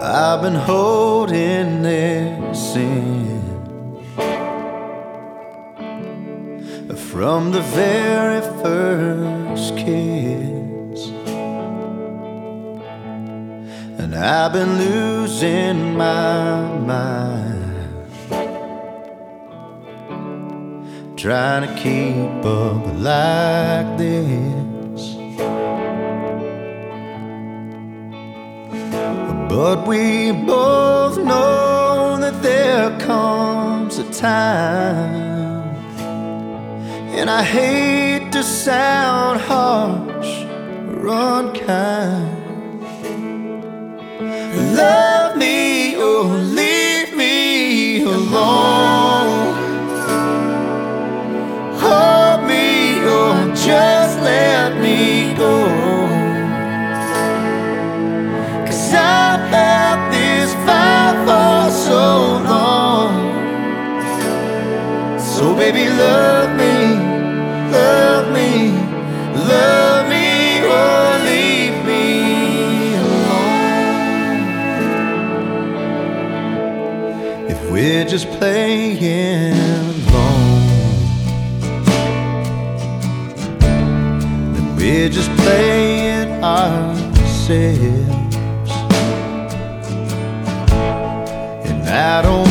I've been holding this in from the very first kiss, and I've been losing my mind, trying to keep up like this. But we both know that there comes a time, and I hate to sound harsh or unkind. Love me or leave me alone. Hold me or just let me go. 'Cause I've had this fight for so long. So baby, love me, love me, love me or leave me alone. If we're just playing alone, then we're just playing ourselves. And I don't